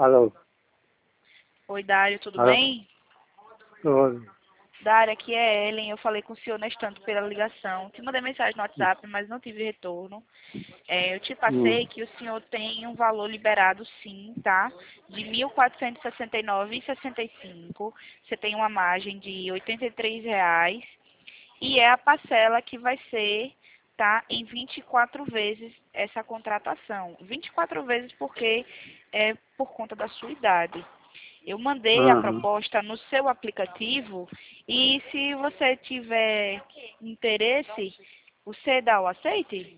Alô? Oi, Dário, tudo Alô? bem? Tudo. Dário, aqui é Ellen. Eu falei com o senhor nesse tanto pela ligação. Te mandei mensagem no WhatsApp, mas não tive retorno. Eu te passei que o senhor tem um valor liberado, sim, tá? De R$ 1.469,65. Você tem uma margem de R$ 83,00 e é a parcela que vai ser, tá, em 24 vezes essa contratação. 24 vezes porque é por conta da sua idade. Eu mandei a Aham. proposta no seu aplicativo e se você tiver interesse, você dá o aceite?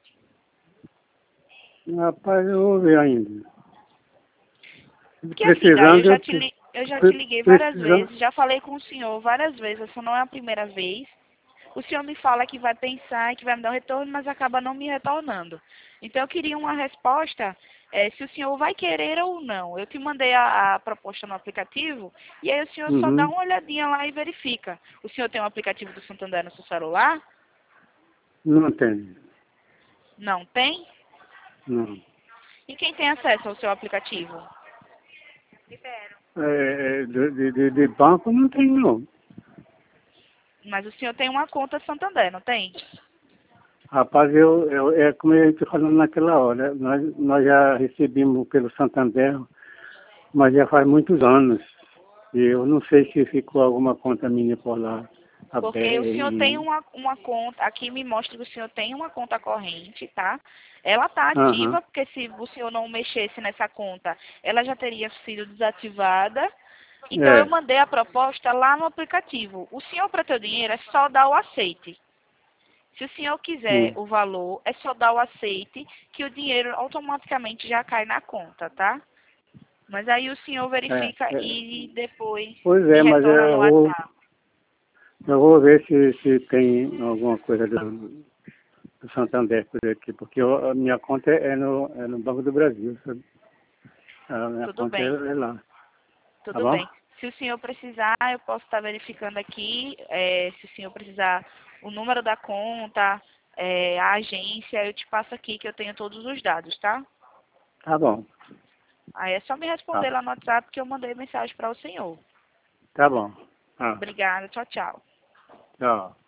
Rapaz, eu vou ver ainda. Porque assim, Dário, Precisando, eu já te liguei várias precisando. vezes, já falei com o senhor várias vezes, essa não é a primeira vez. O senhor me fala que vai pensar e que vai me dar um retorno, mas acaba não me retornando. Então eu queria uma resposta, se o senhor vai querer ou não. Eu te mandei a proposta no aplicativo e aí o senhor só dá Uhum. uma olhadinha lá e verifica. O senhor tem um aplicativo do Santander no seu celular? Não tem. Não tem? Não. E quem tem acesso ao seu aplicativo? De banco não tem, não. Mas o senhor tem uma conta Santander, não tem? Rapaz, é como eu estou falando naquela hora. Nós já recebimos pelo Santander, mas já faz muitos anos. E eu não sei se ficou alguma conta minha por lá Porque o aberta. senhor tem uma conta, aqui me mostra que o senhor tem uma conta corrente, tá? Ela está Aham. ativa, porque se o senhor não mexesse nessa conta, ela já teria sido desativada. Então eu É. mandei a proposta lá no aplicativo. O senhor, para ter o dinheiro, é só dar o aceite. Se o senhor quiser Hum. o valor, é só dar o aceite, que o dinheiro automaticamente já cai na conta, tá? Mas aí o senhor É, verifica é. e depois Pois me é, mas retorna no WhatsApp. eu vou ver se tem alguma coisa do Santander por aqui, porque a minha conta é no Banco do Brasil, sabe? A minha Tudo conta bem. é lá, tá Tudo bom? bem. Se o senhor precisar, eu posso estar verificando aqui. Se o senhor precisar o número da conta, a agência, eu te passo aqui que eu tenho todos os dados, tá? Tá bom, Aí é só me responder tá, lá no WhatsApp que eu mandei mensagem para o senhor. tá bom. Ah, Obrigada. Tchau, tchau. tchau.